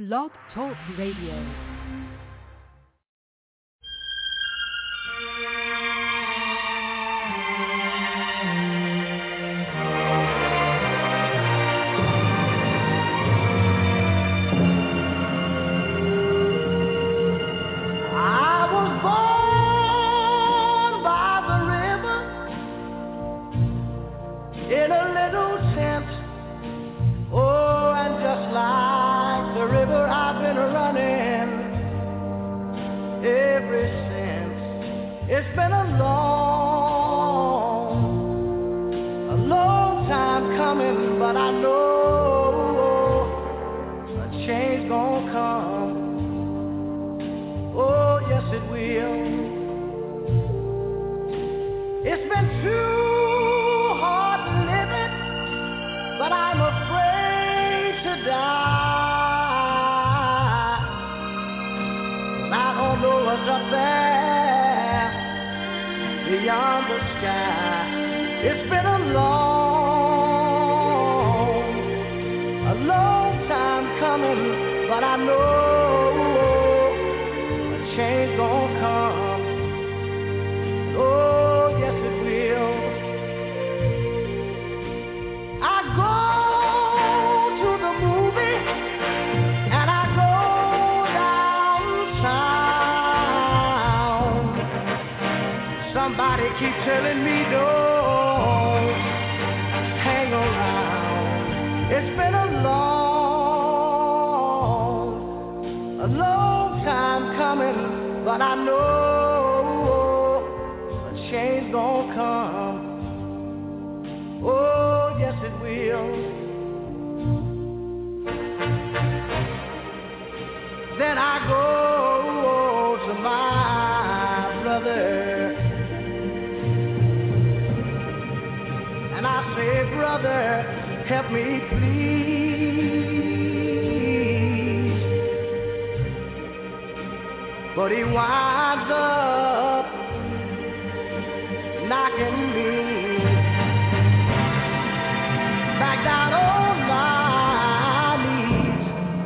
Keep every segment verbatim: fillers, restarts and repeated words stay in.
Blog Talk Radio. It's been a long, a long time coming, but I know a change gonna come. Oh, yes it will. It's been too hard living, but I'm afraid to die. I don't know what's up there beyond the sky. It's been a long, a long time coming, but I know a change gonna come. Oh, yes it will. I go to the movie and I go downtown. Somebody keep telling me don't hang around. It's been a long, a long time coming, but I know a change gonna come. Oh, yes it will. Then I go to my brother and I say, brother, help me please. But he winds up knocking me back down on my knees.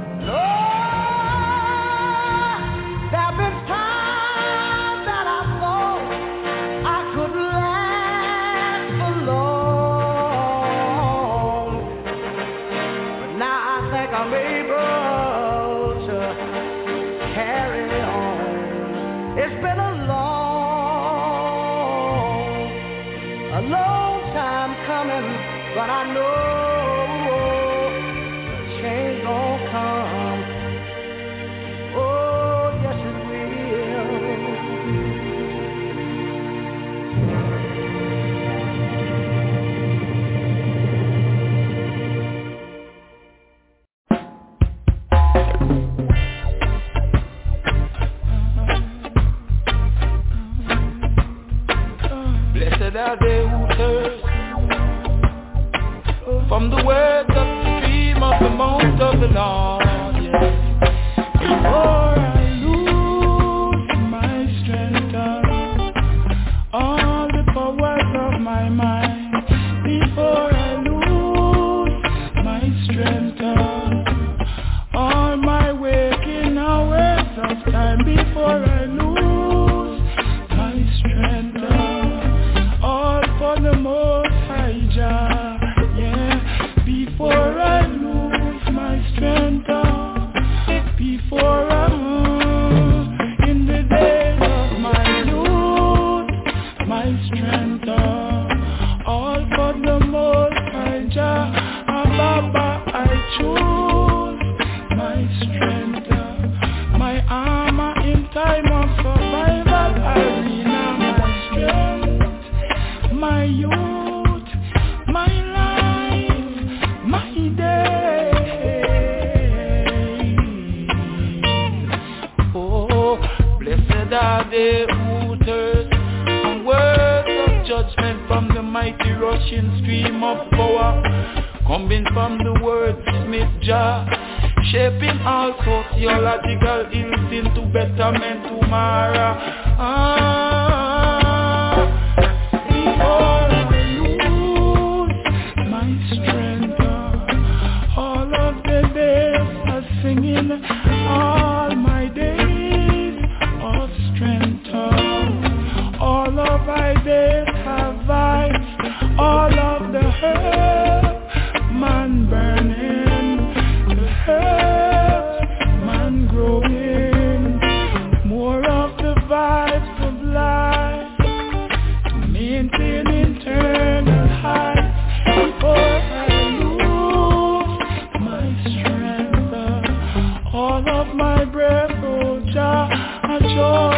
Lord, there have been times that I thought I could last for long. I'm able to carry on. It's been a long, a long time coming, but I know a change gonna come. Oh, yes it Are they who thirst from the words of the stream of the mount of the Lord, yes. Before I lose my strength, all the powers of my mind, before I lose my strength, all my waking hours of time, before I lose my strength, for the Most High Jah, yeah. Before I lose my strength, before I'm in the days of my youth, my strength, all for the Most High Jah, Baba, I choose my strength, my armor in time of survival, arena, my strength, my youth, my life, my day. Oh, blessed are they who thirst and words of judgment from the mighty rushing stream of power, coming from the wordsmith Jah, shaping all sociological ills into betterment tomorrow. Ah, before I lose my strength, all of the days are singing all my days of strength. All of my days have I, all of the hurt, man burning, the hurt, man growing, more of the vibes of life, maintain internal heights, before I lose my strength. All of my breath, oh Jah, I joy.